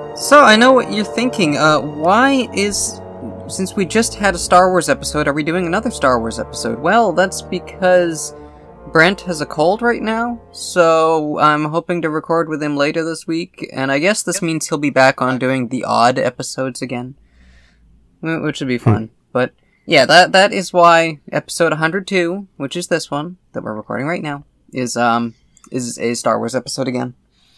So, I know what you're thinking. Since we just had a Star Wars episode, are we doing another Star Wars episode? Well, that's because Brent has a cold right now, so I'm hoping to record with him later this week, and I guess this means he'll be back on doing the odd episodes again, which would be fun. But, yeah, that is why episode 102, which is this one, that we're recording right now, is a Star Wars episode again.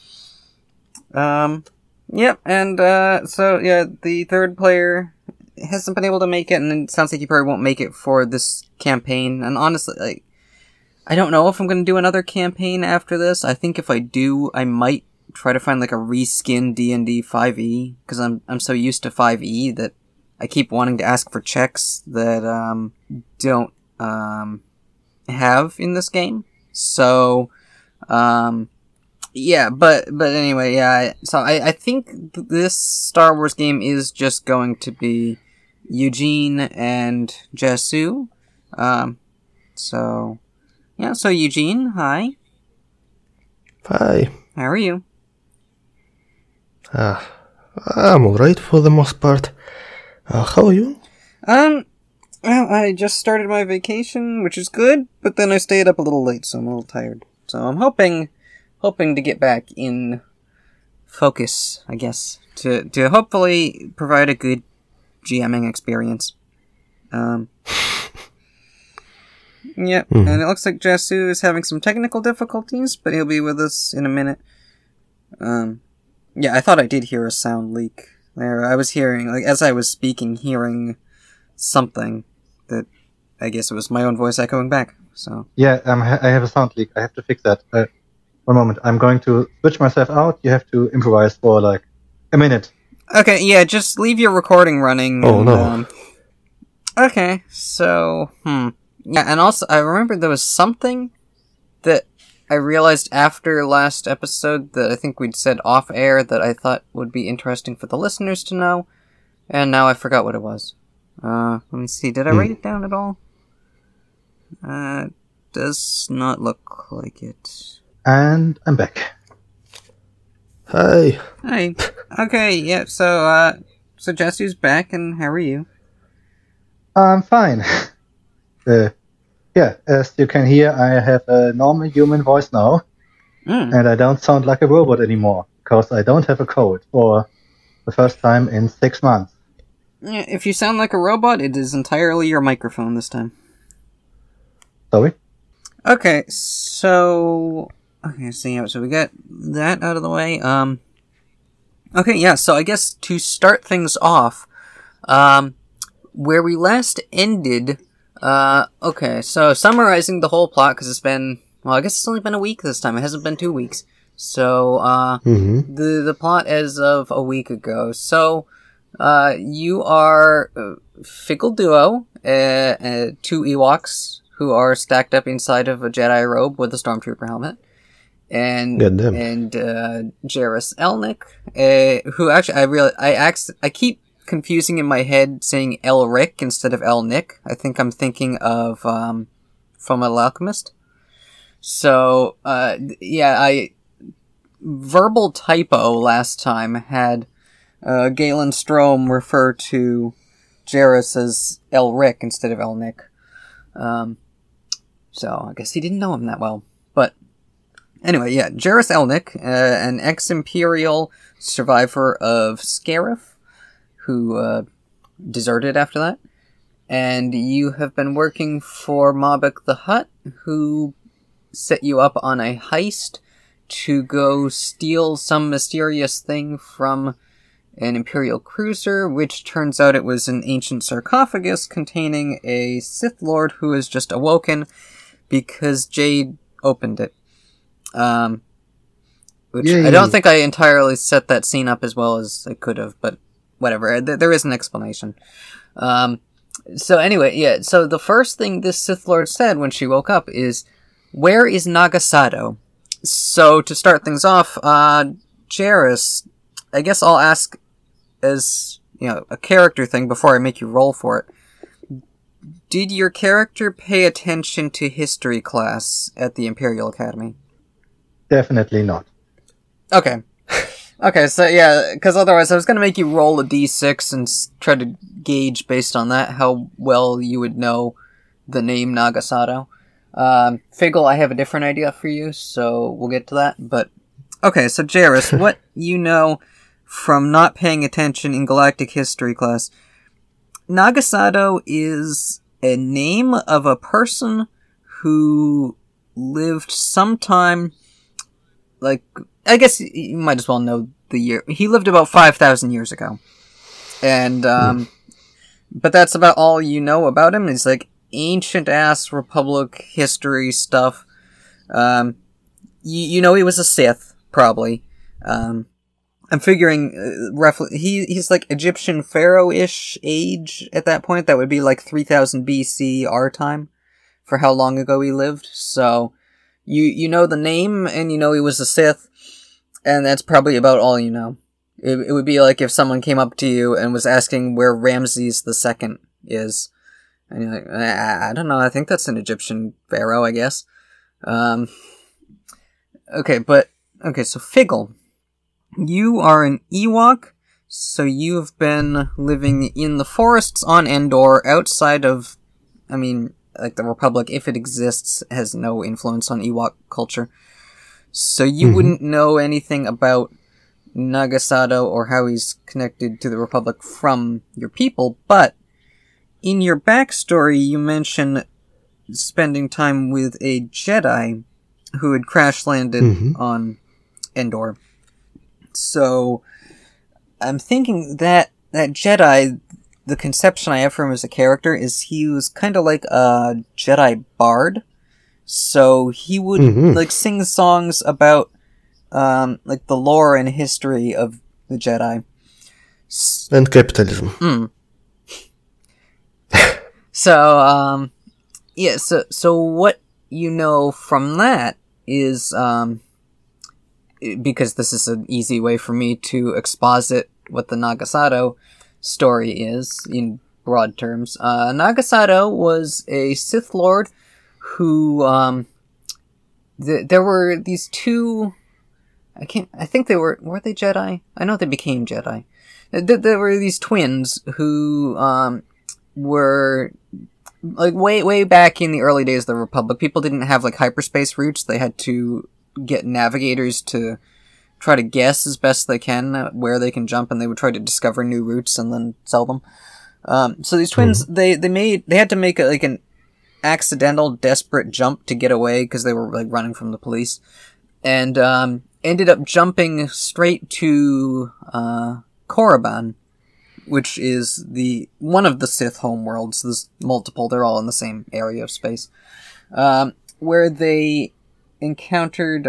Yep, and, the third player hasn't been able to make it, and it sounds like he probably won't make it for this campaign, and honestly, I don't know if I'm gonna do another campaign after this. I think if I do, I might try to find, a reskin D&D 5e, because I'm so used to 5e that I keep wanting to ask for checks that, don't, have in this game. So, yeah, but anyway, yeah, so I think this Star Wars game is just going to be Eugene and Jasoo. So Eugene, hi. Hi. How are you? I'm alright for the most part. How are you? Well, I just started my vacation, which is good, but then I stayed up a little late, so I'm a little tired. So I'm hoping to get back in focus, I guess, to hopefully provide a good GMing experience. Yep, and it looks like Jasoo is having some technical difficulties, but he'll be with us in a minute. Yeah, I thought I did hear a sound leak there. I was hearing, as I was speaking, hearing something that I guess it was my own voice echoing back, so. Yeah, I have a sound leak. I have to fix that. One moment. I'm going to switch myself out. You have to improvise for, a minute. Okay, yeah, just leave your recording running. Oh, no. Okay, so, Yeah, and also, I remember there was something that I realized after last episode that I think we'd said off-air that I thought would be interesting for the listeners to know, and now I forgot what it was. Let me see, did I write it down at all? Does not look like it. And I'm back. Hi. Hi. Okay, yeah, so Jesse's back, and how are you? I'm fine. Yeah, as you can hear, I have a normal human voice now, and I don't sound like a robot anymore, because I don't have a cold for the first time in 6 months. Yeah, if you sound like a robot, it is entirely your microphone this time. Sorry? Okay, so we got that out of the way. Okay, yeah, so I guess to start things off, where we last ended, okay, so summarizing the whole plot, because I guess it's only been a week this time, it hasn't been 2 weeks. So, the plot as of a week ago. So, you are Fickle Duo, 2 Ewoks, who are stacked up inside of a Jedi robe with a Stormtrooper helmet. And Jairus Elnick, who actually, I keep confusing in my head saying Elric instead of Elnick. I think I'm thinking of, Fullmetal Alchemist. So, verbal typo last time had, Galen Strom refer to Jairus as Elric instead of Elnick. So I guess he didn't know him that well. But anyway, yeah, Jairus Elnick, an ex-Imperial survivor of Scarif, who deserted after that. And you have been working for Mabek the Hutt, who set you up on a heist to go steal some mysterious thing from an Imperial cruiser, which turns out it was an ancient sarcophagus containing a Sith Lord who has just awoken because Jade opened it. Which Yay. I don't think I entirely set that scene up as well as I could have, but whatever. There is an explanation. So anyway, yeah, so the first thing this Sith Lord said when she woke up is, "Where is Nagasado?" So to start things off, Jairus, I guess I'll ask as, a character thing before I make you roll for it. Did your character pay attention to history class at the Imperial Academy? Definitely not. Okay. Okay, so yeah, because otherwise I was going to make you roll a d6 and try to gauge based on that how well you would know the name Nagasato. Figgle, I have a different idea for you, so we'll get to that. But okay, so Jairus, what you know from not paying attention in Galactic History class, Nagasato is a name of a person who lived sometime, like, I guess you might as well know the year. He lived about 5,000 years ago. And, but that's about all you know about him. It's like ancient-ass Republic history stuff. You know he was a Sith, probably. I'm figuring, roughly, he's like Egyptian pharaoh-ish age at that point. That would be like 3000 BC our time for how long ago he lived. So, you know the name, and you know he was a Sith. And that's probably about all you know. It would be like if someone came up to you and was asking where Ramses II is. And you're like, I don't know, I think that's an Egyptian pharaoh, I guess. Okay, so Figgle. You are an Ewok, so you've been living in the forests on Endor, outside of, like the Republic, if it exists, has no influence on Ewok culture. So you wouldn't know anything about Nagasato or how he's connected to the Republic from your people, but in your backstory you mention spending time with a Jedi who had crash-landed on Endor. So I'm thinking that Jedi, the conception I have for him as a character is he was kind of like a Jedi bard. So he would, like, sing songs about, like, the lore and history of the Jedi. And capitalism. So, yeah, so what you know from that is, because this is an easy way for me to exposit what the Nagasato story is, in broad terms. Nagasato was a Sith Lord who, there were these two, I think were they Jedi? I know they became Jedi. There were these twins who, were, like, way back in the early days of the Republic. People didn't have, like, hyperspace routes. They had to get navigators to try to guess as best they can where they can jump, and they would try to discover new routes and then sell them. So these twins, they had to make an accidental, desperate jump to get away because they were, like, running from the police, and ended up jumping straight to Korriban, which is one of the Sith homeworlds. There's multiple; they're all in the same area of space, where they encountered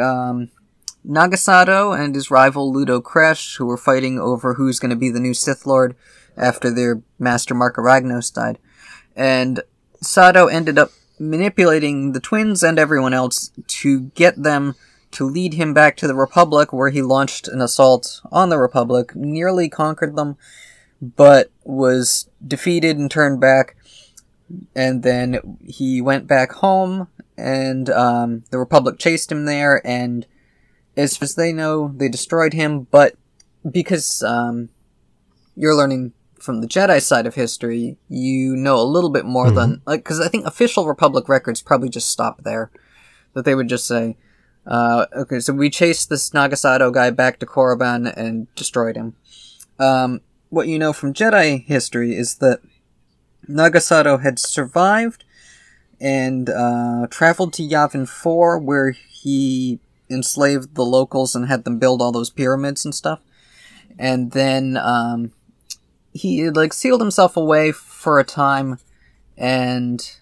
Nagasato and his rival Ludo Kresh, who were fighting over who's going to be the new Sith Lord after their master Marka Ragnos died, and Sato ended up manipulating the twins and everyone else to get them to lead him back to the Republic, where he launched an assault on the Republic, nearly conquered them, but was defeated and turned back, and then he went back home, and the Republic chased him there, and as far as they know, they destroyed him, but because you're learning from the Jedi side of history, you know a little bit more than, like, because I think official Republic records probably just stop there. That they would just say, okay, so we chased this Nagasato guy back to Korriban and destroyed him. What you know from Jedi history is that Nagasato had survived and traveled to Yavin 4, where he enslaved the locals and had them build all those pyramids and stuff. And then he, like, sealed himself away for a time, and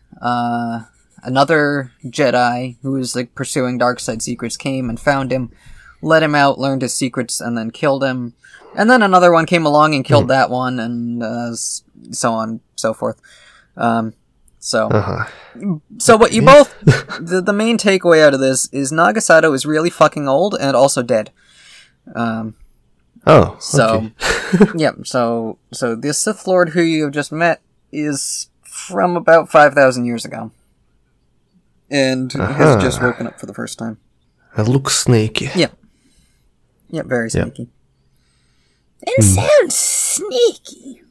another Jedi who was, like, pursuing darkside secrets came and found him, let him out, learned his secrets, and then killed him. And then another one came along and killed that one, and so on and so forth. So what you both, the main takeaway out of this is Nagasato is really fucking old and also dead. So, yeah, so the Sith Lord who you have just met is from about 5,000 years ago. And has just woken up for the first time. It looks snaky. Yeah. Yeah, very snaky. And sounds sneaky.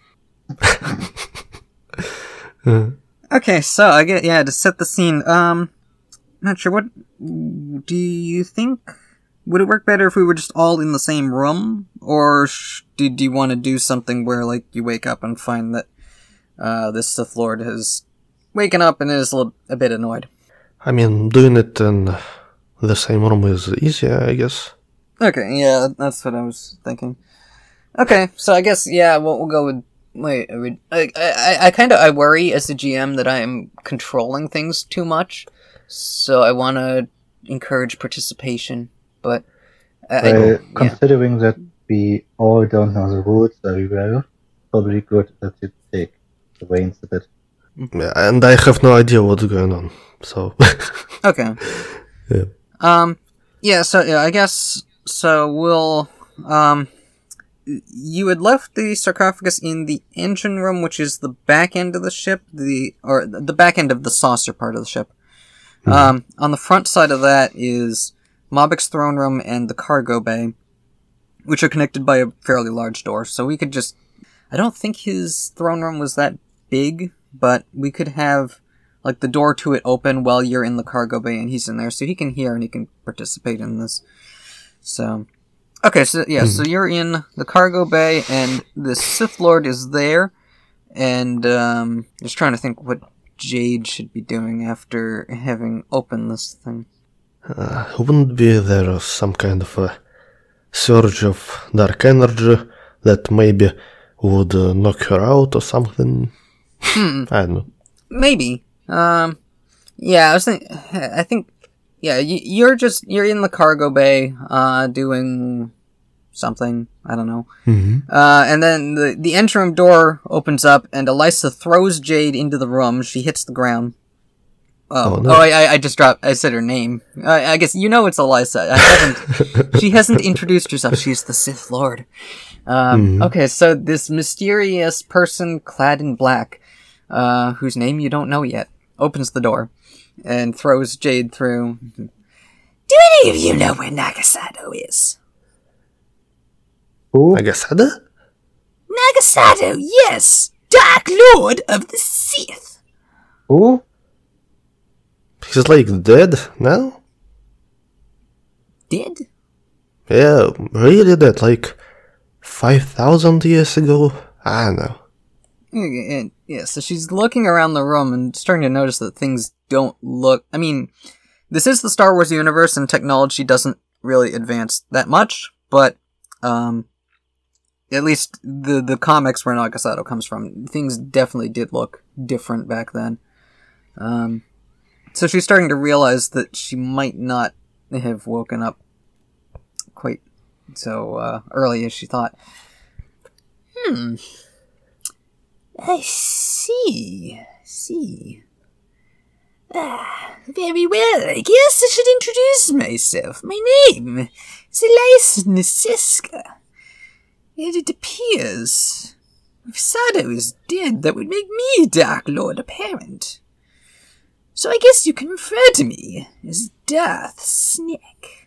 Okay, so I get to set the scene. Not sure what do you think? Would it work better if we were just all in the same room, or did you want to do something where like you wake up and find that this Sith Lord has waken up and is a bit annoyed? I mean, doing it in the same room is easier, I guess. Okay, yeah, that's what I was thinking. Okay, so I guess we'll go with. Wait, I worry as a GM that I am controlling things too much, so I want to encourage participation, but considering that we all don't know the rules very well, probably good that you take the reins a bit. Yeah, and I have no idea what's going on, so... Okay. Yeah. I guess, so we'll, you had left the sarcophagus in the engine room, which is the back end of the ship, the back end of the saucer part of the ship. On the front side of that is Mobic's throne room and the cargo bay, which are connected by a fairly large door. So we could just... I don't think his throne room was that big, but we could have like the door to it open while you're in the cargo bay and he's in there, so he can hear and he can participate in this. So, okay, so so you're in the cargo bay and the Sith Lord is there, and just trying to think what Jade should be doing after having opened this thing. Wouldn't be there some kind of a surge of dark energy that maybe would knock her out or something? I don't know. Maybe. I think, you're in the cargo bay, doing something, I don't know. And then the engine room door opens up and Elisa throws Jade into the room. She hits the ground. I said her name. I guess you know it's Elisa. She hasn't introduced herself. She's the Sith Lord. Okay, so this mysterious person clad in black, whose name you don't know yet, opens the door and throws Jade through. Do any of you know where Nagasado is? Who? Nagasado? Nagasado, yes! Dark Lord of the Sith! Who? He's like dead now? Dead? Yeah, really dead, like 5,000 years ago? I don't know. And, so she's looking around the room and starting to notice that things don't look... I mean, this is the Star Wars universe and technology doesn't really advance that much, but at least the comics where Nagasado comes from, things definitely did look different back then. So she's starting to realize that she might not have woken up quite so early as she thought. I see. Very well. I guess I should introduce myself. My name is Elisa Nasiska. And it appears if Sado is dead, that would make me Dark Lord apparent. So I guess you can refer to me as Darth Snick.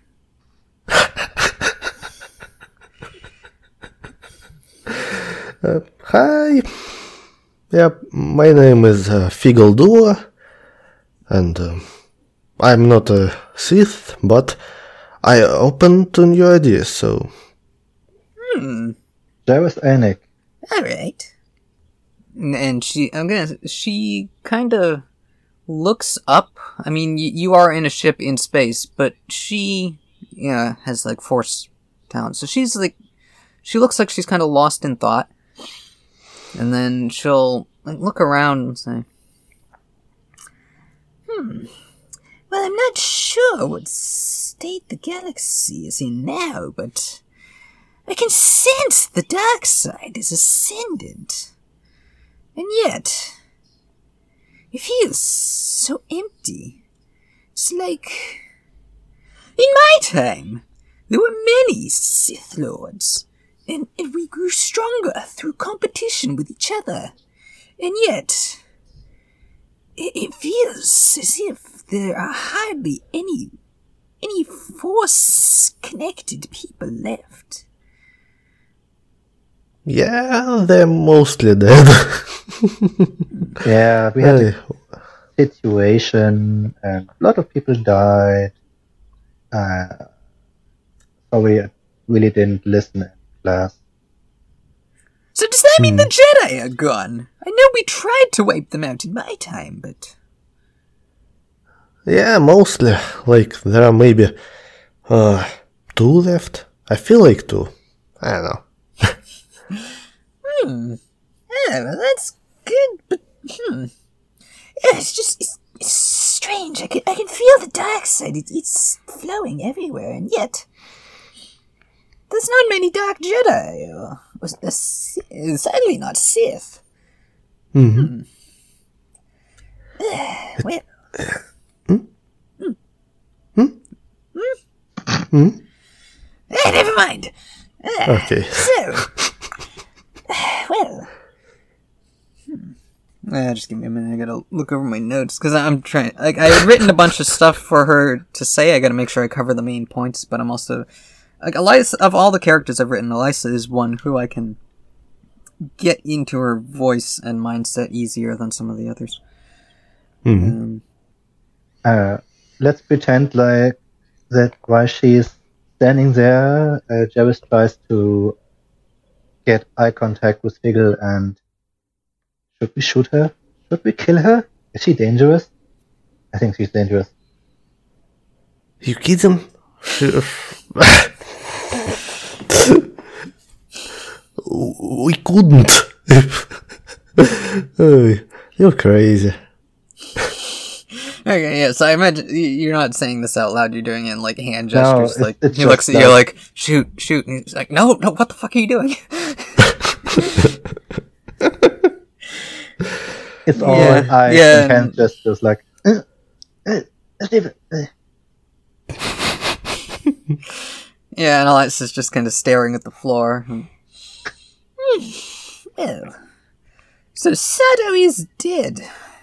Hi. Yeah, my name is Figaldua, and I'm not a Sith, but I open to new ideas, so... Jareth Anik. Alright. And she kind of looks up. I mean, you are in a ship in space, but she, has, like, force talent. So she's, like, she looks like she's kind of lost in thought. And then she'll, like, look around and say, well, I'm not sure what state the galaxy is in now, but I can sense the dark side is ascendant. And yet, it feels so empty. It's like, in my time, there were many Sith Lords, and we grew stronger through competition with each other. And yet, it feels as if there are hardly any Force-connected people left. Yeah, they're mostly dead. Yeah, we had a situation and a lot of people died. So we really didn't listen in class. So does that mean the Jedi are gone? I know we tried to wipe them out in my time, but... Yeah, mostly. Like, there are maybe 2 left. I feel like 2. I don't know. Yeah, well, that's good, but... Yeah, it's strange. I can feel the dark side. It's flowing everywhere, and yet... There's not many Dark Jedi, or sadly not Sith. Mm-hmm. Never mind. Okay. So, well... just give me a minute. I gotta look over my notes, because I'm trying... Like, I had written a bunch of stuff for her to say. I gotta make sure I cover the main points, but I'm also... Like, Alyssa, of all the characters I've written, Alyssa is one who I can get into her voice and mindset easier than some of the others. Mm-hmm. Let's pretend like that while she's standing there, Jarvis tries to get eye contact with Figgle, and should we shoot her? Should we kill her? Is she dangerous? I think she's dangerous. You kidding? We couldn't. Oh, you're crazy. Okay, yeah, so I imagine you're not saying this out loud, you're doing it in, like, hand gestures. No, like, it's he looks at you like, shoot, and he's like, no, what the fuck are you doing? It's all eyes and hand gestures, like, leave it. Yeah, and Alexa's just kind of staring at the floor. Well, so Sado is dead.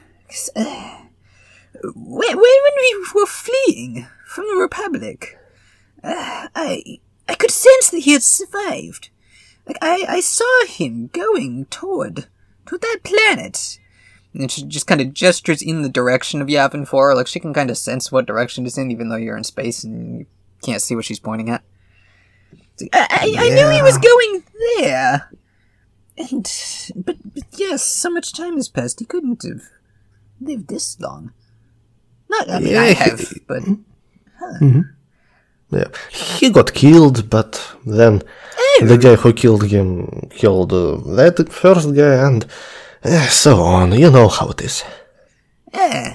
When we were fleeing from the Republic, I could sense that he had survived. Like, I saw him going toward that planet. And she just kind of gestures in the direction of Yavin 4. Like, she can kind of sense what direction it's in, even though you're in space and you can't see what she's pointing at. I knew he was going there. But yes, so much time has passed, he couldn't have lived this long. I have, but... Mm-hmm. Yeah, he got killed, but then the guy who killed him killed that first guy, and so on. You know how it is. Well...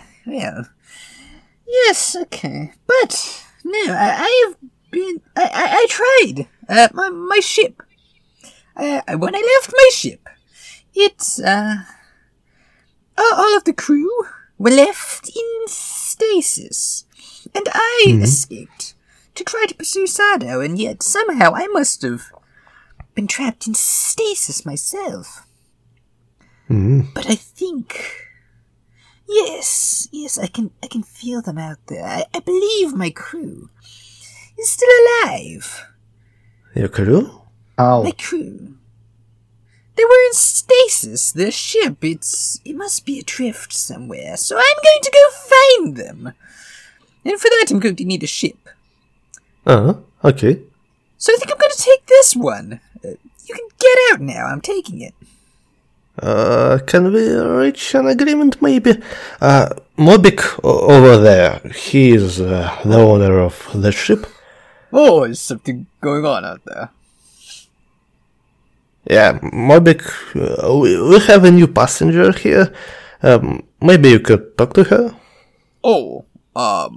Yes, okay. But, no, I have been... I tried. My ship. When I left my ship, it's, all of the crew were left in stasis, and I escaped to try to pursue Sado, and yet somehow I must have been trapped in stasis myself. But I think... Yes, I can feel them out there. I believe my crew is still alive. Your crew? How? My crew. They were in stasis. Their ship, it must be adrift somewhere. So I'm going to go find them. And for that, I'm going to need a ship. Okay. So I think I'm going to take this one. You can get out now. I'm taking it. Can we reach an agreement, maybe? Mobik over there, he is the owner of the ship. Oh, there's something going on out there. Yeah, Mobik, we have a new passenger here. Maybe you could talk to her? Oh, I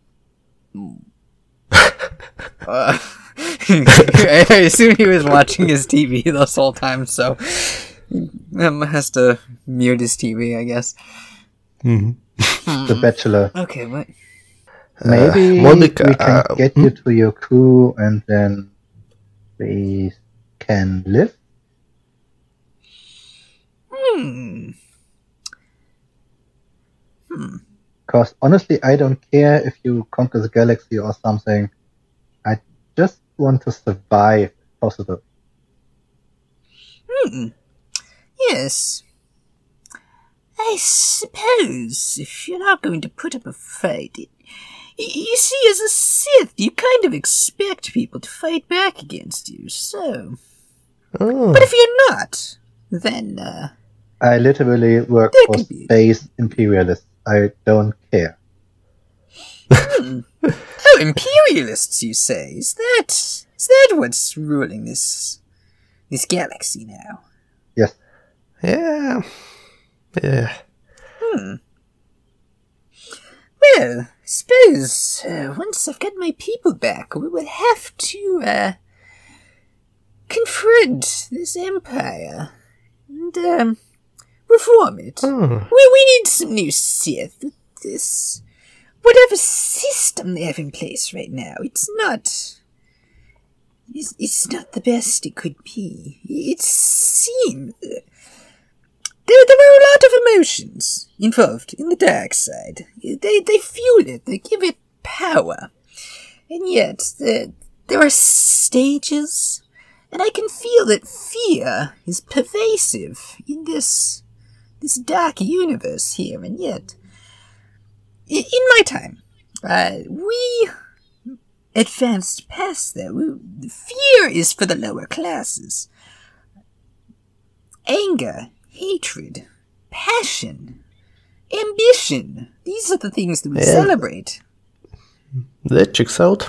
assume he was watching his TV this whole time, so has to mute his TV, I guess. The Bachelor. Okay, what? Maybe Mobik, we can get you to your crew, and then we can live. Because honestly, I don't care if you conquer the galaxy or something. I just want to survive, if possible. Yes. I suppose if you're not going to put up a fight, you see, as a Sith, you kind of expect people to fight back against you, so... Oh. But if you're not, then, I literally work There for could be. space imperialists. I don't care. Oh, imperialists, you say? Is that what's ruling this galaxy now? Yes. Yeah. Well, I suppose once I've got my people back, we will have to confront this empire and reform it. Oh. We need some new Sith. This whatever system they have in place right now, it's not the best it could be. It seems there are a lot of emotions involved in the dark side. They fuel it, they give it power. And yet, there are stages, and I can feel that fear is pervasive in this dark universe here, and yet, in my time, we advanced past that. Fear is for the lower classes. Anger, hatred, passion, ambition. These are the things that we celebrate. That checks out.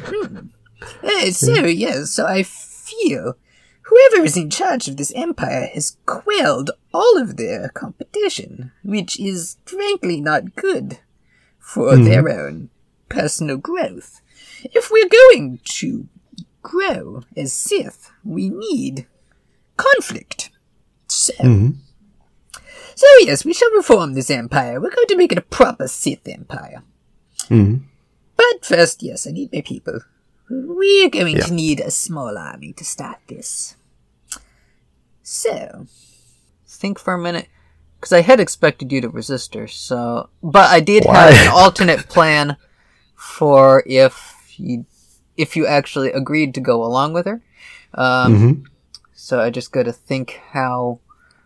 So I feel whoever is in charge of this empire has quelled all of their competition, which is frankly not good for their own personal growth. If we're going to grow as Sith, we need conflict. So yes, we shall reform this empire. We're going to make it a proper Sith empire. But first, yes, I need my people. We're going to need a small army to start this. So, think for a minute, because I had expected you to resist her, but I did have an alternate plan for if you actually agreed to go along with her. So I just got to think how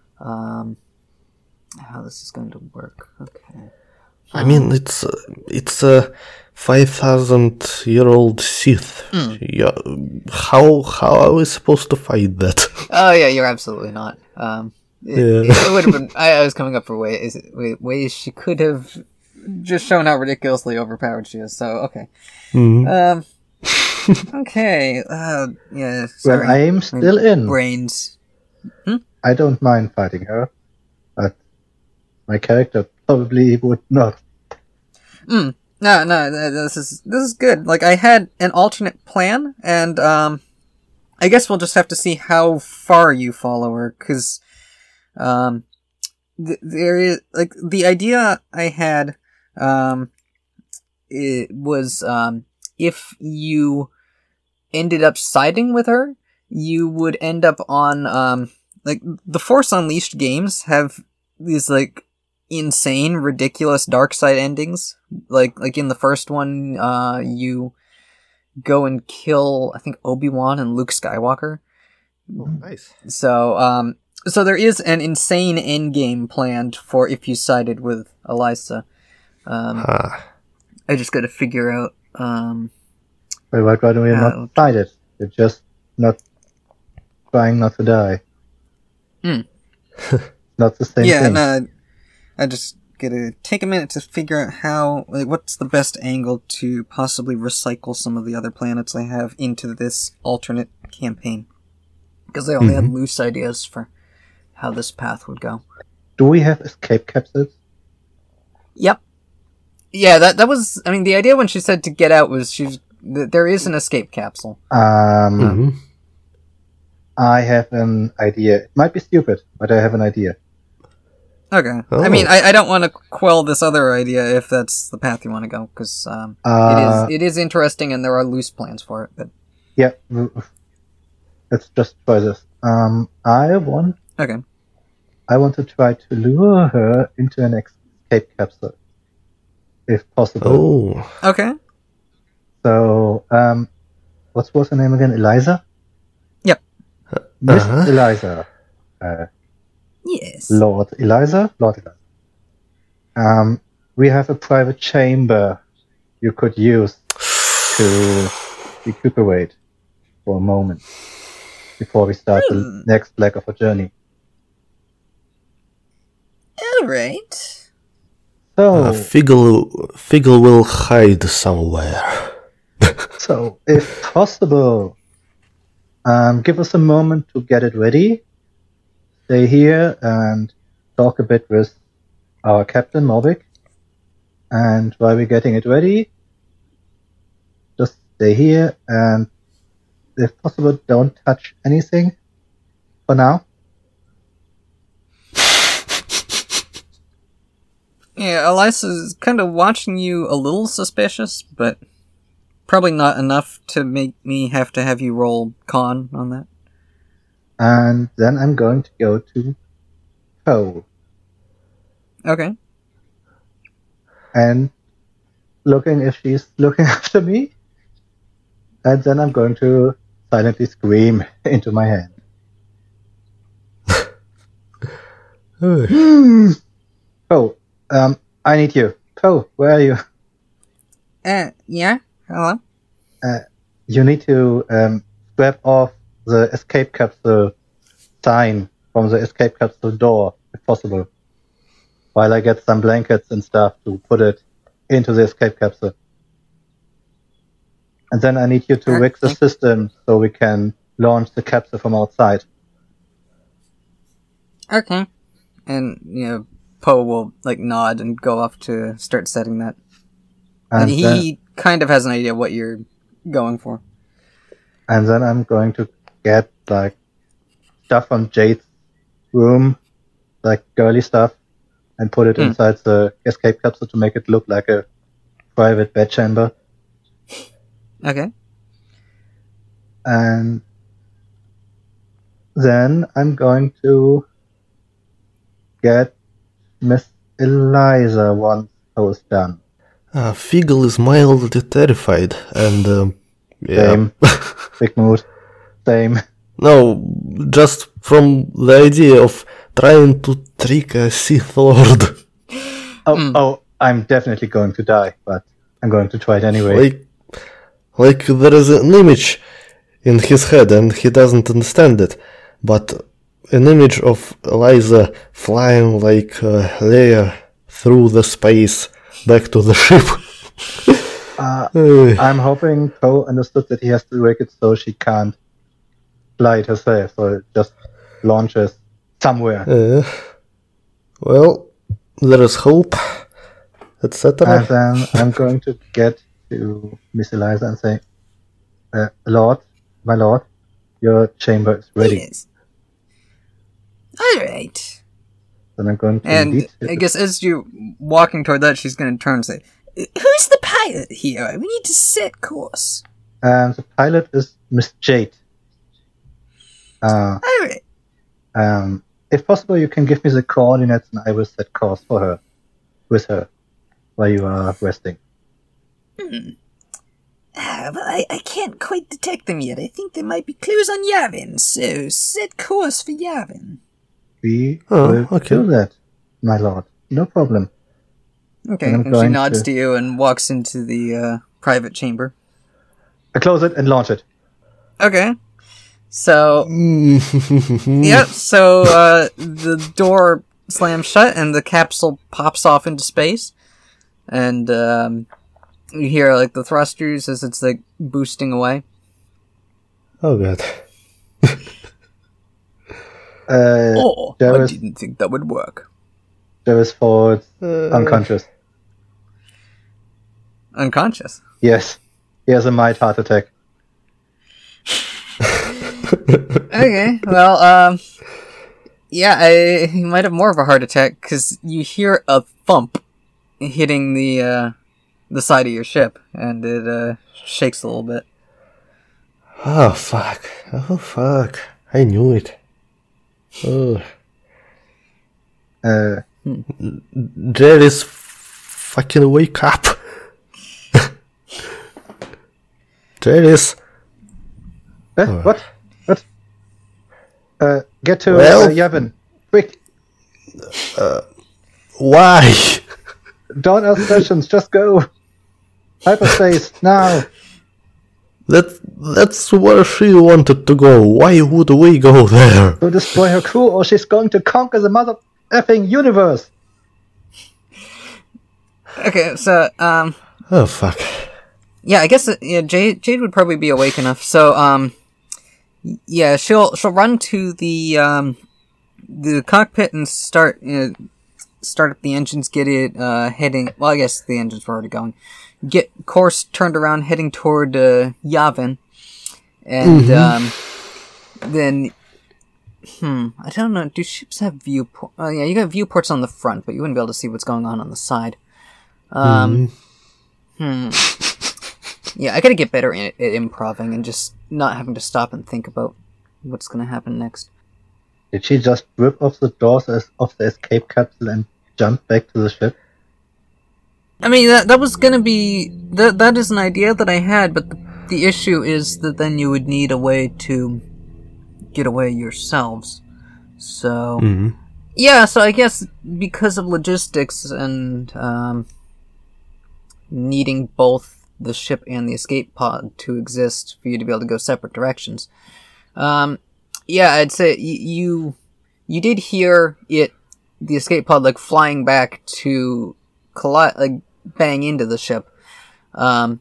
this is going to work. Okay. I mean, it's a 5,000-year-old Sith. Yeah, how are we supposed to fight that? Oh yeah, you're absolutely not. It would have been. I was coming up for ways she could have just shown how ridiculously overpowered she is. So okay. Okay. Yeah. Sorry. Well, I am still in. Brains. I don't mind fighting her, but my character probably would not. No, this is good. Like, I had an alternate plan, and, I guess we'll just have to see how far you follow her, because, there is, like, the idea I had, it was, if you ended up siding with her, you would end up on, like, the Force Unleashed games have these, like, insane, ridiculous dark side endings. Like in the first one, you go and kill, I think, Obi-Wan and Luke Skywalker. Oh, nice. So there is an insane endgame planned for if you sided with Alyssa. I just gotta figure out, Well, why do we not fight it? You're just not trying not to die. Not the same thing. Yeah, no, I just gotta take a minute to figure out how, like, what's the best angle to possibly recycle some of the other planets I have into this alternate campaign. Because I only had loose ideas for how this path would go. Do we have escape capsules? Yep. Yeah, that was, I mean, the idea when she said to get out was there is an escape capsule. I have an idea. It might be stupid, but I have an idea. Okay. Oh. I mean, I don't want to quell this other idea if that's the path you want to go, because it is interesting and there are loose plans for it. But yeah, let's just try this. I want to try to lure her into an escape capsule, if possible. Oh. Okay. So, what was her name again? Eliza? Yep. Miss Eliza, Yes. Lord Eliza. We have a private chamber you could use to recuperate for a moment before we start the next leg of our journey. All right. So, Figgle will hide somewhere. so if possible, give us a moment to get it ready. Stay here and talk a bit with our captain, Morbik. And while we're getting it ready, just stay here and, if possible, don't touch anything for now. Yeah, Eliza's kind of watching you a little suspicious, but probably not enough to make me have to have you roll con on that. And then I'm going to go to Poe Okay. and looking if she's looking after me. And then I'm going to silently scream into my hand. Poe, I need you. Poe, where are you? Yeah? Hello? You need to grab off the escape capsule sign from the escape capsule door, if possible, while I get some blankets and stuff to put it into the escape capsule. And then I need you to rig the system so we can launch the capsule from outside. Okay. And, Poe will, nod and go off to start setting that. And he kind of has an idea what you're going for. And then I'm going to get, stuff from Jade's room, girly stuff, and put it inside the escape capsule to make it look like a private bedchamber. Okay. And then I'm going to get Miss Eliza once I was done. Figgle is mildly terrified, and Same. Big mood. Same. No, just from the idea of trying to trick a Sith Lord. Oh, I'm definitely going to die, but I'm going to try it anyway. Like there is an image in his head and he doesn't understand it, but an image of Eliza flying like Leia through the space back to the ship. I'm hoping Poe understood that he has to rig it so she can't fly it herself, so it just launches somewhere. Well, there is hope, etc. And then I'm going to get to Miss Eliza and say, my lord, your chamber is ready. Yes. Alright. Then I'm going to And I guess as you're walking toward that, she's going to turn and say, "Who's the pilot here? We need to set course." The pilot is Miss Jade. Alright. If possible, you can give me the coordinates and I will set course with her, while you are resting. Well, I can't quite detect them yet. I think there might be clues on Yavin, so set course for Yavin. We will do that, my lord. No problem. Okay, and she nods to you and walks into the private chamber. I close it and launch it. Okay. So, yep, so the door slams shut and the capsule pops off into space. And you hear the thrusters as it's boosting away. Oh god. I didn't think that would work. Jarvis Ford, unconscious. Unconscious? Yes. He has a mild heart attack. Okay, well, yeah, he might have more of a heart attack, because you hear a thump hitting the side of your ship, and it shakes a little bit. Oh fuck. I knew it. Jerry's fucking wake up. Jerry's. What? Get to Yavin. Quick. Why? Don't ask questions, just go. Hyperspace, now. That's where she wanted to go. Why would we go there? To destroy her crew, or she's going to conquer the mother effing universe. Okay, so, Oh, fuck. yeah, I guess, Jade would probably be awake enough, so, yeah, she'll run to the cockpit and start up the engines, get it, heading, well, I guess the engines were already going. Get course turned around, heading toward, Yavin. And, then, I don't know, do ships have viewports? Oh, yeah, you got viewports on the front, but you wouldn't be able to see what's going on the side. Yeah, I gotta get better at improving and just not having to stop and think about what's gonna happen next. Did she just rip off the doors of the escape capsule and jump back to the ship? I mean, that was gonna be... That is an idea that I had, but the issue is that then you would need a way to get away yourselves. So... Yeah, so I guess because of logistics and, needing both the ship and the escape pod to exist for you to be able to go separate directions. Yeah, I'd say you did hear the escape pod, like, flying back to collide, like, bang into the ship. Yeah,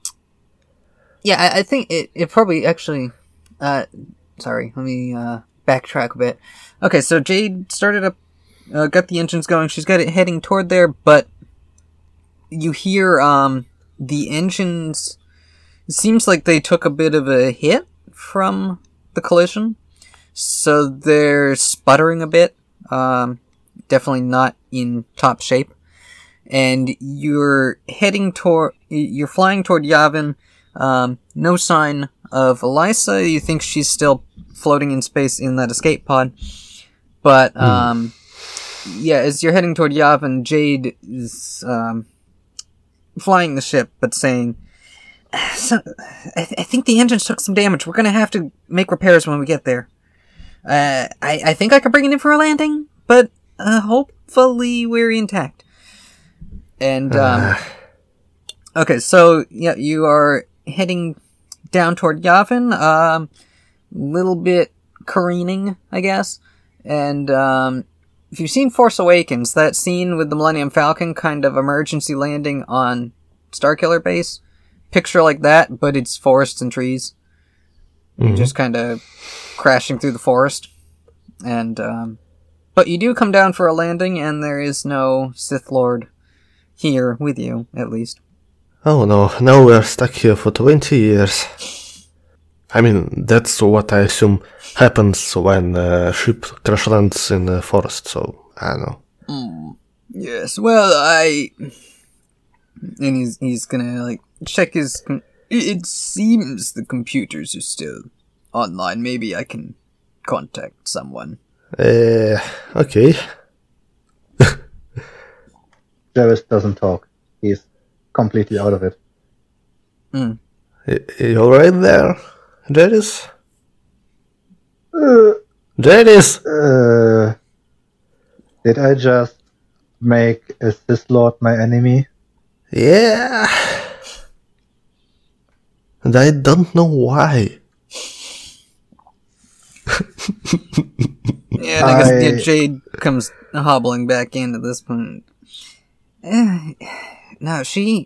I think it probably actually, sorry, let me, backtrack a bit. Okay, so Jade started up, got the engines going, she's got it heading toward there, but you hear, the engines, it seems like they took a bit of a hit from the collision, so they're sputtering a bit, definitely not in top shape, and you're flying toward Yavin, no sign of Elisa. You think she's still floating in space in that escape pod, but, yeah, as you're heading toward Yavin, Jade is, flying the ship, but saying, I think the engines took some damage. We're gonna have to make repairs when we get there. I think I can bring it in for a landing, but hopefully we're intact. And, okay, so, yeah, you are heading down toward Yavin, little bit careening, I guess, and, if you've seen Force Awakens, that scene with the Millennium Falcon kind of emergency landing on Starkiller Base, picture like that, but it's forests and trees. Just kind of crashing through the forest. And, but you do come down for a landing, and there is no Sith Lord here with you, at least. Oh no, now we're stuck here for 20 years. I mean, that's what I assume happens when a ship crash lands in the forest, so I don't know. Yes, well, and he's gonna, like, check his... It seems the computers are still online. Maybe I can contact someone. Okay. Jarvis doesn't talk. He's completely out of it. You alright there, Jarvis? Jarvis! Did I just make a Sith Lord my enemy? Yeah. And I don't know why. Yeah, I guess Jade comes hobbling back in at this point. No,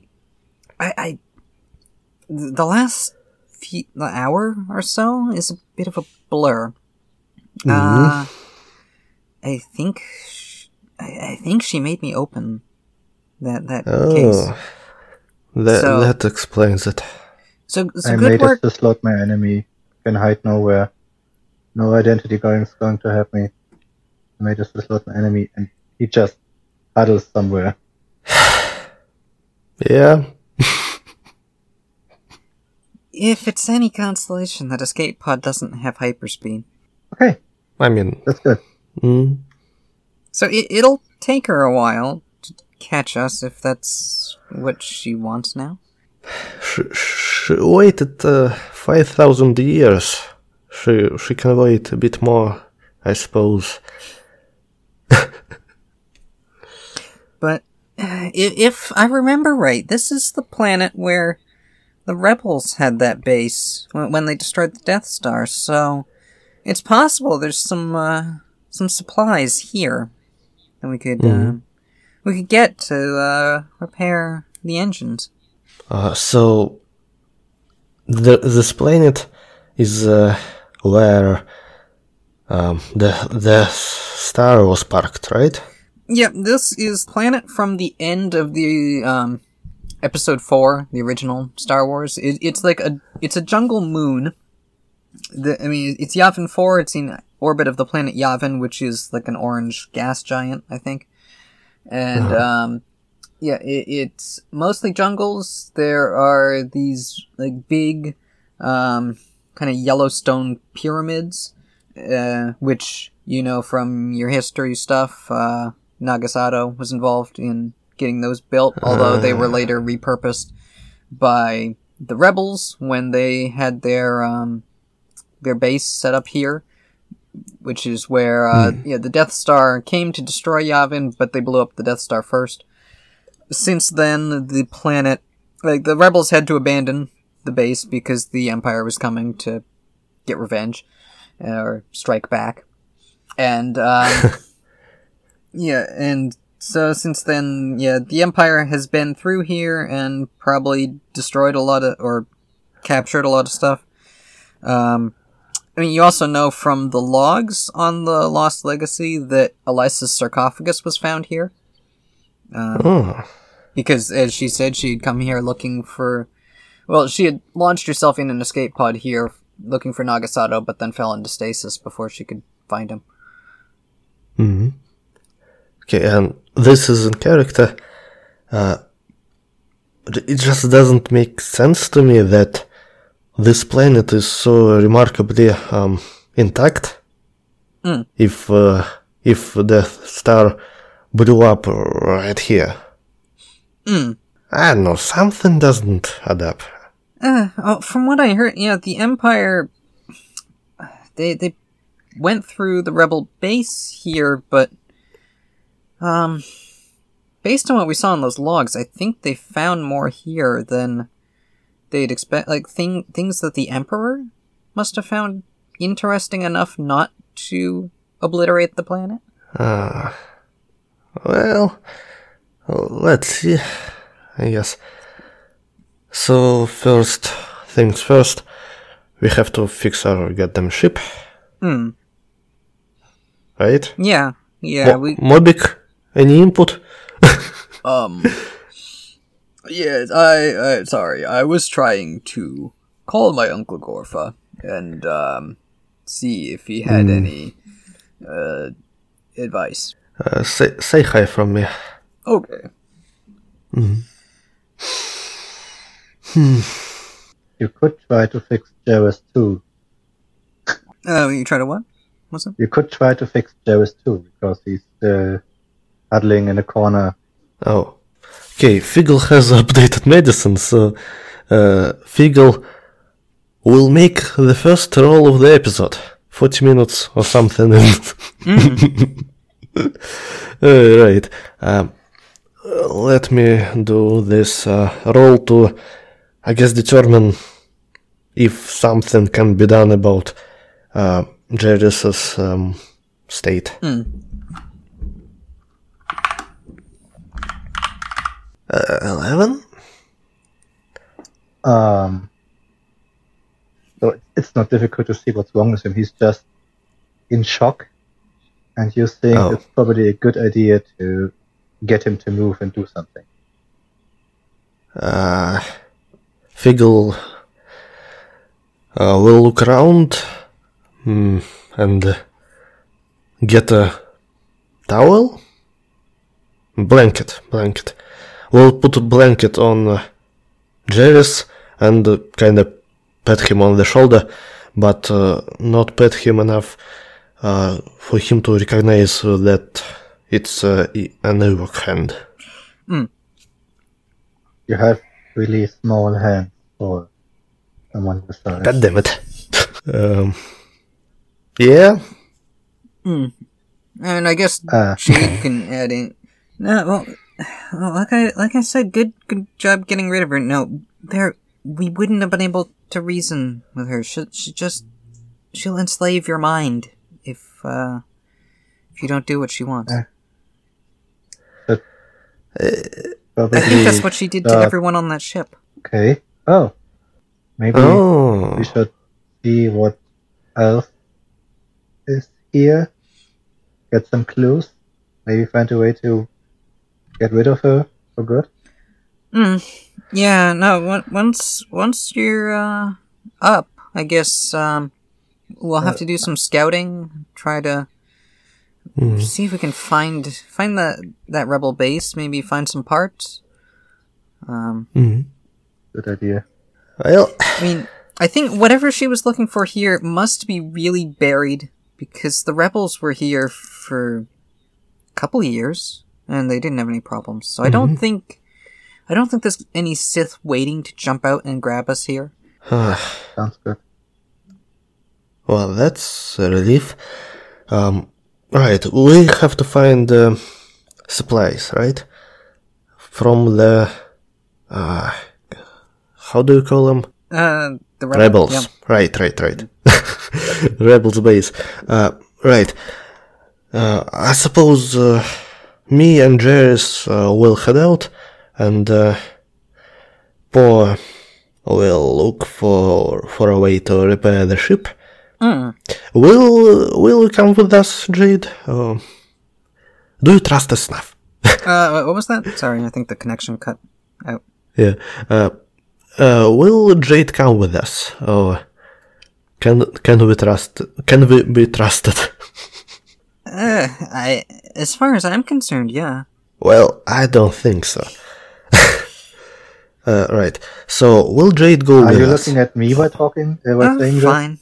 the last the hour or so is a bit of a blur. I think she made me open that case. That explains it. So I good made work. Sith Lord my enemy. Can hide nowhere. No identity going to help me. I made a Sith Lord my enemy, and he just huddles somewhere. Yeah. If it's any consolation, that escape pod doesn't have hyperspeed. Okay. I mean, that's good. So it'll take her a while to catch us if that's what she wants now. She waited 5,000 years. She can wait a bit more. I suppose. But if I remember right, this is the planet where the rebels had that base when they destroyed the Death Star. So it's possible there's some supplies here that we could get to repair the engines. So this planet is where the star was parked, right? Yeah, this is planet from the end of the Episode 4, the original Star Wars. It's a jungle moon. It's Yavin 4. It's in orbit of the planet Yavin, which is like an orange gas giant, I think. And it's mostly jungles. There are these like big kind of Yellowstone pyramids, which you know from your history stuff. Nagasato was involved in getting those built, although they were later repurposed by the rebels when they had their base set up here, which is where the Death Star came to destroy Yavin, but they blew up the Death Star first. Since then, the planet, like the rebels had to abandon the base because the Empire was coming to get revenge or strike back, and and so since then, the Empire has been through here and probably destroyed or captured a lot of stuff. You also know from the logs on the Lost Legacy that Elisa's sarcophagus was found here. Because, as she said, she'd come here looking for... Well, she had launched herself in an escape pod here looking for Nagasato, but then fell into stasis before she could find him. Mm-hmm. Okay, and this is in character. It just doesn't make sense to me that this planet is so remarkably intact. If the star blew up right here. I don't know, something doesn't add up. From what I heard, the Empire, they went through the rebel base here, but based on what we saw in those logs, I think they found more here than they'd expect. Like things that the Emperor must have found interesting enough not to obliterate the planet. Well, let's see, I guess. So, first things first, we have to fix our goddamn ship. Right? Yeah. Mobic, any input? Yes, I sorry, I was trying to call my Uncle Gorfa and, see if he had any, advice. Say hi from me. Okay. You could try to fix Jarvis too. You try to what? What's that? You could try to fix Jarvis too, because he's huddling in a corner. Oh. Okay, Figgle has updated medicine, so Figgle will make the first roll of the episode. 40 minutes or something. Right. Let me do this roll to, I guess, determine if something can be done about Jairus' state. 11? So it's not difficult to see what's wrong with him. He's just in shock, and you think it's probably a good idea to get him to move and do something. Figgle will look around and get a towel? Blanket. We'll put a blanket on Jairus and kind of pat him on the shoulder, but not pat him enough for him to recognize that it's an Ewok hand. You have really small hands for someone the size. God damn it. Yeah. And I guess Jade can add in. No, well, like I said, good job getting rid of her. No, we wouldn't have been able to reason with her. She'll enslave your mind if you don't do what she wants. Probably, I think that's what she did to everyone on that ship. Okay. Oh. Maybe we should see what else is here. Get some clues. Maybe find a way to get rid of her for good. Yeah, no, once you're up, I guess we'll have to do some scouting, try to see if we can find that rebel base, maybe find some parts. Good idea. Well, I mean, I think whatever she was looking for here must be really buried, because the rebels were here for a couple of years and they didn't have any problems. So I don't think there's any Sith waiting to jump out and grab us here. Sounds good. well, that's a relief. Right, we have to find supplies, right? From the how do you call them? The Rebels. Yeah. Right. Rebels base. Right. I suppose me and Jairus will head out, and Poe will look for a way to repair the ship. Will you come with us, Jade? Do you trust us enough? What was that? Sorry, I think the connection cut out. Yeah. Will Jade come with us? Or can we be trusted? As far as I'm concerned, yeah. Well, I don't think so. Right. So, will Jade go Are with you us? looking at me while talking? While saying that? Fine.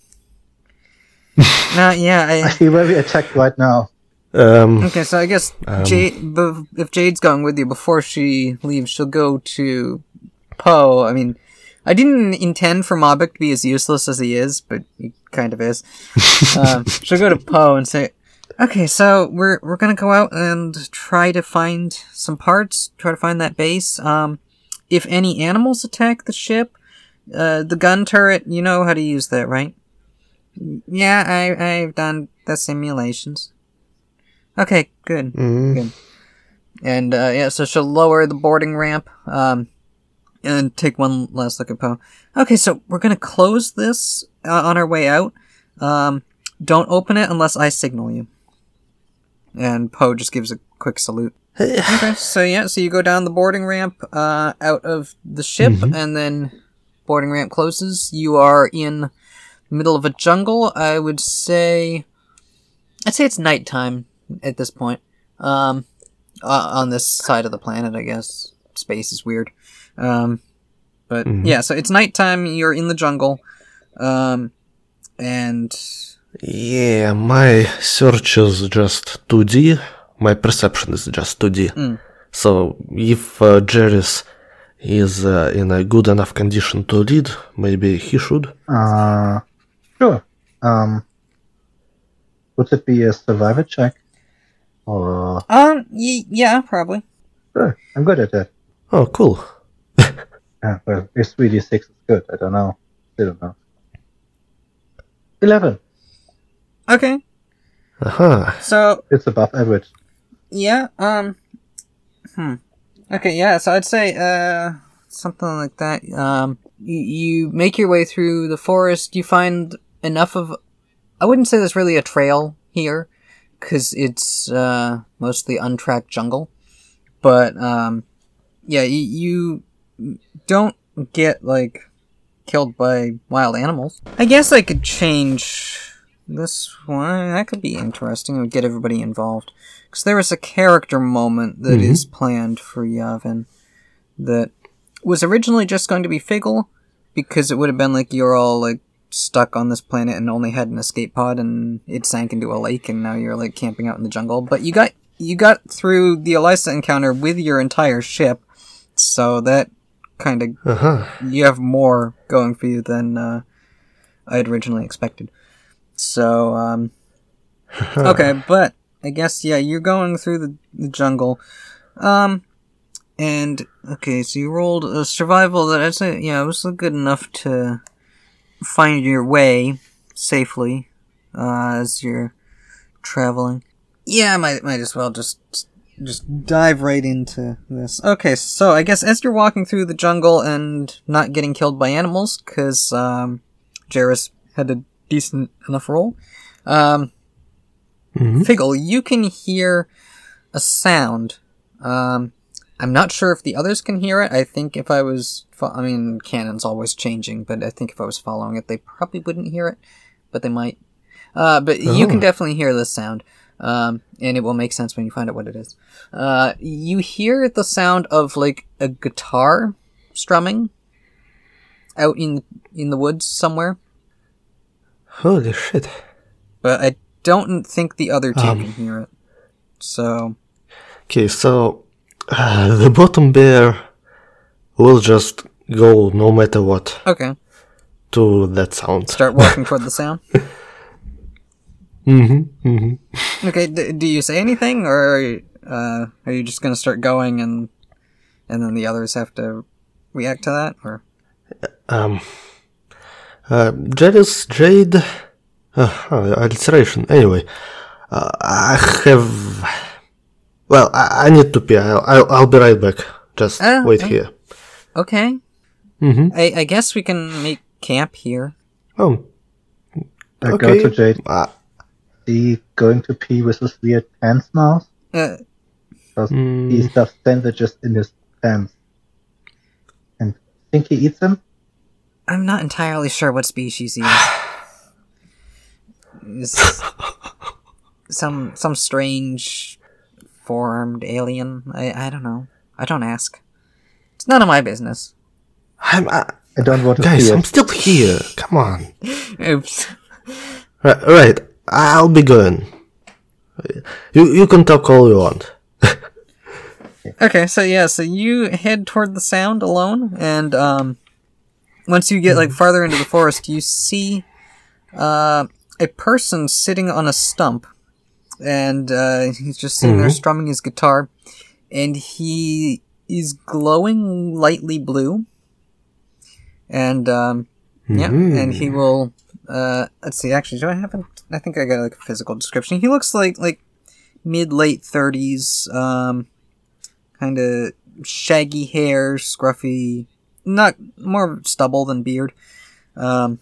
Yeah, I see where we attacked right now. Okay, so I guess if Jade's going with you before she leaves, she'll go to Poe. I mean, I didn't intend for Mobic to be as useless as he is, but he kind of is. She'll go to Poe and say, "Okay, so we're gonna go out and try to find some parts. Try to find that base. If any animals attack the ship, the gun turret, you know how to use that, right?" "Yeah, I've done the simulations." "Okay, good. Good." And, yeah, so she'll lower the boarding ramp, and take one last look at Poe. "Okay, so we're gonna close this, on our way out. Don't open it unless I signal you." And Poe just gives a quick salute. Okay, so you go down the boarding ramp, out of the ship, and then boarding ramp closes. You are in middle of a jungle. I'd say it's nighttime at this point. On this side of the planet, I guess. Space is weird. But yeah, so it's nighttime, you're in the jungle, and... Yeah, my search is just 2D. My perception is just 2D. So, if Jairus is in a good enough condition to lead, maybe he should. Sure. Would it be a survival check? Or... yeah, probably. Sure, I'm good at that. Oh, cool. Yeah, well, if 3d6 is good, I don't know. Still don't know. 11. Okay. So... It's above average. Yeah, Okay, yeah, so I'd say, something like that. You make your way through the forest, you find enough of... I wouldn't say there's really a trail here, because it's, mostly untracked jungle. But, yeah, you don't get, like, killed by wild animals. I guess I could change this one. That could be interesting. It would get everybody involved. Because there was a character moment that is planned for Yavin that was originally just going to be Figgle, because it would have been like you're all, like, stuck on this planet and only had an escape pod and it sank into a lake and now you're, like, camping out in the jungle. But you got through the Elisa encounter with your entire ship, so that kind of... You have more going for you than I had originally expected. So, Okay, but I guess, yeah, you're going through the jungle. And, okay, so you rolled a survival that I'd say, yeah, it was good enough to find your way safely, as you're traveling. Yeah, I might as well just dive right into this. Okay, so I guess as you're walking through the jungle and not getting killed by animals, because, Jairus had a decent enough roll, Figgle, you can hear a sound. I'm not sure if the others can hear it. I think if I was... canon's always changing, but I think if I was following it, they probably wouldn't hear it, but they might. But you can definitely hear this sound, and it will make sense when you find out what it is. You hear the sound of, like, a guitar strumming out in the woods somewhere. Holy shit. But I don't think the other two can hear it. So... Okay, so... the bottom bear will just go no matter what. Okay. To that sound. Start walking toward the sound? Okay, do you say anything, or are you just gonna start going and then the others have to react to that, or? Jairus, Jade... alliteration. Anyway, I have... Well, I need to pee. I'll be right back. Just wait here. Okay. I guess we can make camp here. Oh. I Okay. go to Jade. He going to pee with his weird pants mouth? Because he stuffs sandwiches in his pants. And think he eats them? I'm not entirely sure what species he is. Some strange formed alien. I don't know. I don't ask. It's none of my business. I don't want to guys, see I'm it. still here. Come on. Oops. Right. I'll be going. You can talk all you want. Okay, so you head toward the sound alone, and once you get farther into the forest, you see a person sitting on a stump, and he's just sitting there strumming his guitar, and he is glowing lightly blue, and and he will. Let's see. Actually, do I have I think I got a physical description. He looks like mid-late 30s, kind of shaggy hair, scruffy, not more stubble than beard, so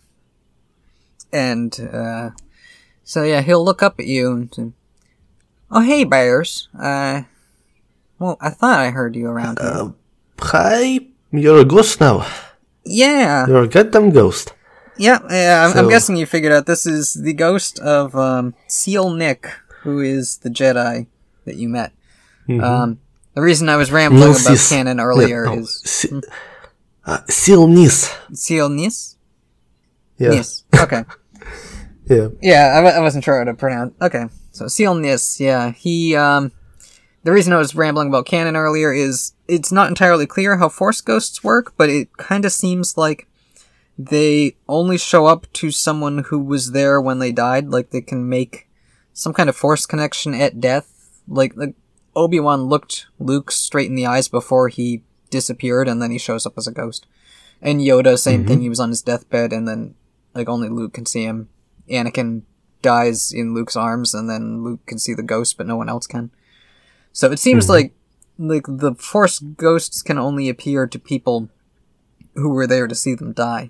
yeah, he'll look up at you and say, "Oh, hey, bears. Well, I thought I heard you around here." Hi, you're a ghost now. Yeah. You're a goddamn ghost. Yeah, I'm guessing you figured out this is the ghost of Seal Nick, who is the Jedi that you met. The reason I was rambling about canon earlier is... Seal Nis. Seal Nis? Yeah. Nis, okay. Yeah. Yeah, I wasn't sure how to pronounce... Okay, so Seal Nis, yeah. He, the reason I was rambling about canon earlier is it's not entirely clear how Force ghosts work, but it kind of seems like they only show up to someone who was there when they died. Like, they can make some kind of Force connection at death. Like Obi-Wan looked Luke straight in the eyes before he disappeared, and then he shows up as a ghost. And Yoda, same thing, he was on his deathbed, and then, only Luke can see him. Anakin dies in Luke's arms, and then Luke can see the ghost, but no one else can. So it seems like the Force ghosts can only appear to people who were there to see them die.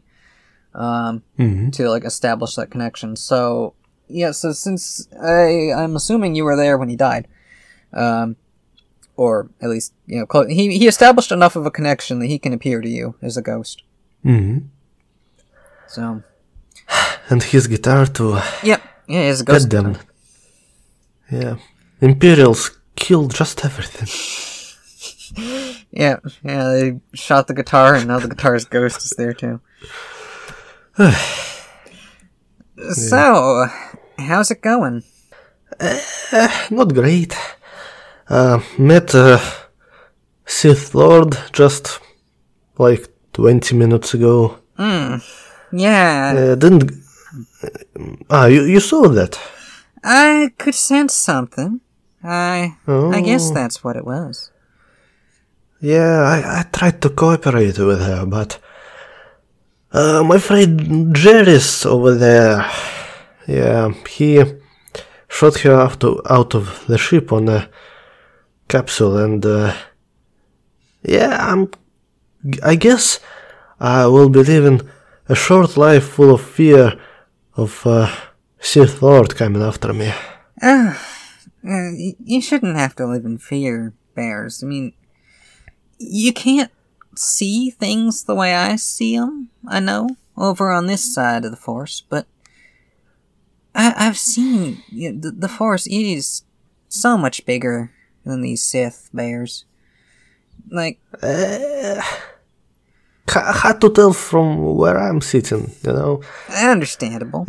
To establish that connection. So yeah, so since I'm assuming you were there when he died, or at least he established enough of a connection that he can appear to you as a ghost. So, and his guitar too. Yeah, he's a ghost. Goddamn. Yeah, Imperials killed just everything. Yeah, they shot the guitar, and now the guitar's ghost is there too. So, how's it going? Not great. Met Sith Lord just 20 minutes ago. Yeah. Didn't... you saw that? I could sense something. I guess that's what it was. Yeah, I tried to cooperate with her, but I'm afraid Jerry's over there. Yeah, he shot her out of the ship on a capsule, and yeah, I guess I will be living a short life full of fear of Sith Lord coming after me. You shouldn't have to live in fear, Bears. I mean, you can't see things the way I see them, I know, over on this side of the Force, but I've seen the Force is so much bigger than these Sith, Bears. Like... hard to tell from where I'm sitting, you know? Understandable.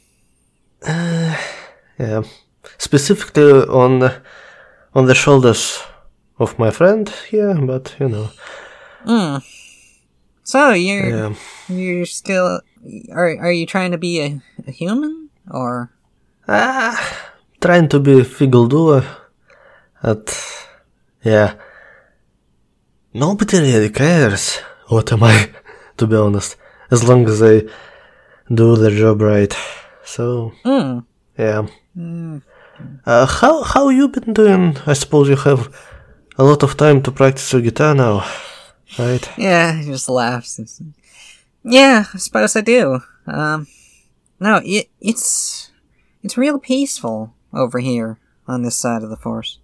Yeah. Specifically on the shoulders of my friend here, but, you know. So, you're still... Are you trying to be a human, or...? Trying to be Figgle yeah. Nobody really cares what am I, to be honest, as long as I do the job right. So, yeah. How you been doing? I suppose you have a lot of time to practice your guitar now, right? Yeah, he just laughs. Yeah, I suppose I do. No, it's real peaceful over here on this side of the Force.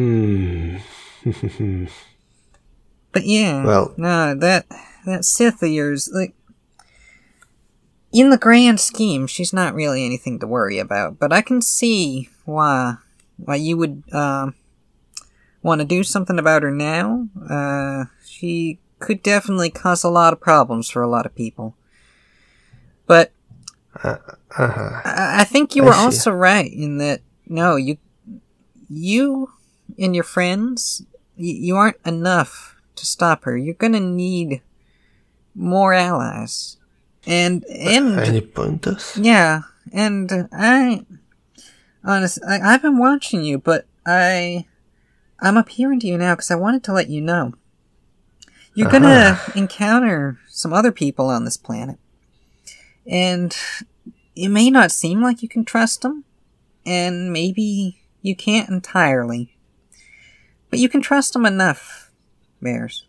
But yeah, well, no, that Sith of yours, like, in the grand scheme, she's not really anything to worry about. But I can see why you would want to do something about her now. She could definitely cause a lot of problems for a lot of people. But I think you were also right in that. No, you and your friends, you aren't enough to stop her. You're gonna need more allies. And any pointers? Yeah, and I've been watching you, but I'm appearing to you now because I wanted to let you know. You're gonna encounter some other people on this planet. And it may not seem like you can trust them, and maybe you can't entirely. But you can trust them enough, Bears.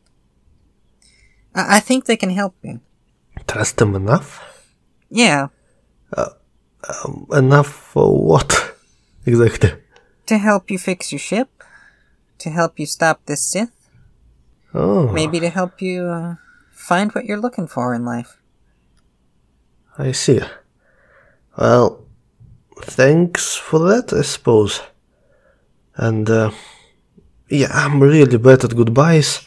I think they can help you. Trust them enough? Yeah. Enough for what? Exactly. To help you fix your ship. To help you stop this Sith. Oh. Maybe to help you find what you're looking for in life. I see. Well, thanks for that, I suppose. And, yeah, I'm really bad at goodbyes.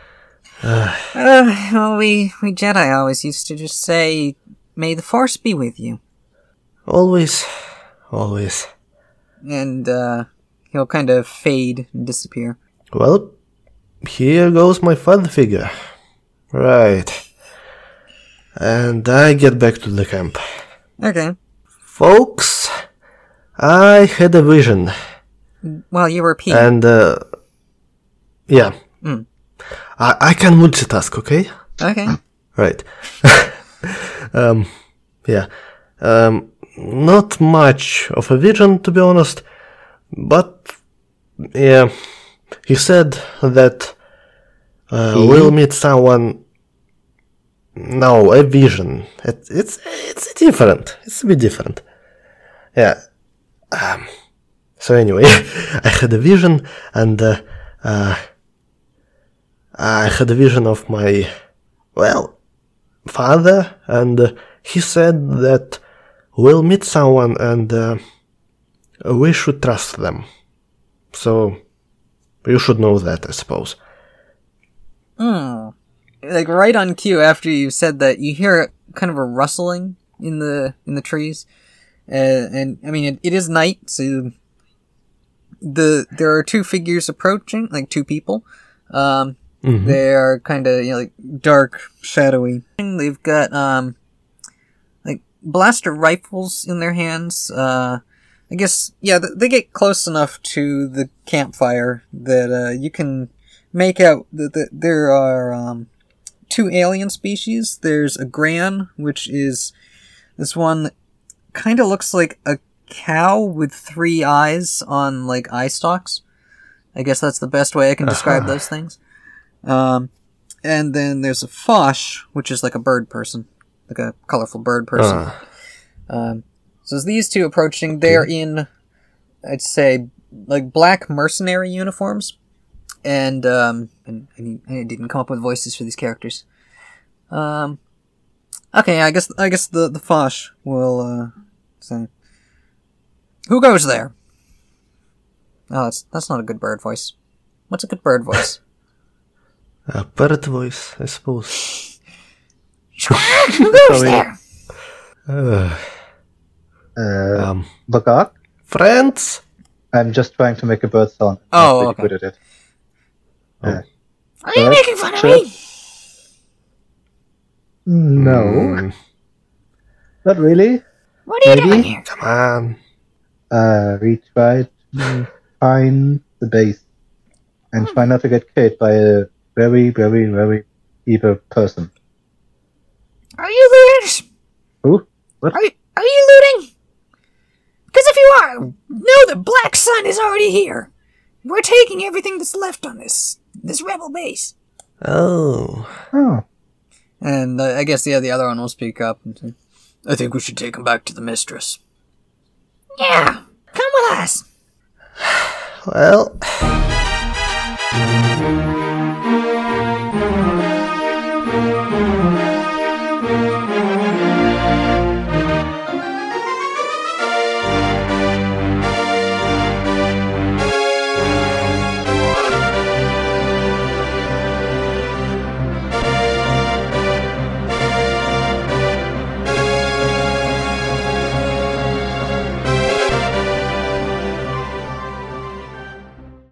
Well, we Jedi always used to just say, "May the Force be with you." Always. Always. And, he'll kind of fade and disappear. Well, here goes my father figure. Right. And I get back to the camp. Okay. Folks, I had a vision. Well, you were Pete. And, yeah. I can multitask, okay? Okay. Right. Yeah. Not much of a vision, to be honest. But, yeah. He said that we'll meet someone. No, a vision. It's different. It's a bit different. Yeah. So anyway, I had a vision, and I had a vision of my, father, and he said that we'll meet someone and we should trust them. So, you should know that, I suppose. Like right on cue after you said that, you hear kind of a rustling in the trees. And I mean, it is night, so there are two figures approaching, like two people. They are kind of, like dark, shadowy. They've got like blaster rifles in their hands. I guess, yeah, they get close enough to the campfire that you can make out that there are two alien species. There's a Gran, which is this one that kind of looks like a cow with 3 eyes on like eye stalks. I guess that's the best way I can describe those things. And then there's a Fosh, which is like a bird person, like a colorful bird person. So as these two approaching, they're in, I'd say, like black mercenary uniforms, and I didn't come up with voices for these characters. Okay, I guess the Fosh will say, "Who goes there?" Oh, that's not a good bird voice. What's a good bird voice? A bird voice, I suppose. Who goes there? Bogart? Friends? I'm just trying to make a bird sound. Oh, I'm okay. pretty good at it. Are you making fun of me? No. Not really. What are you Maybe? doing here? Come on. We try to find the base and try not to get killed by a very, very, very evil person. Are you looters? Who? What? Are you looting? Because if you are, know the Black Sun is already here. We're taking everything that's left on this rebel base. Oh. Oh. And I guess the other one will speak up and say, I think we should take him back to the mistress. Yeah, come with us. Well.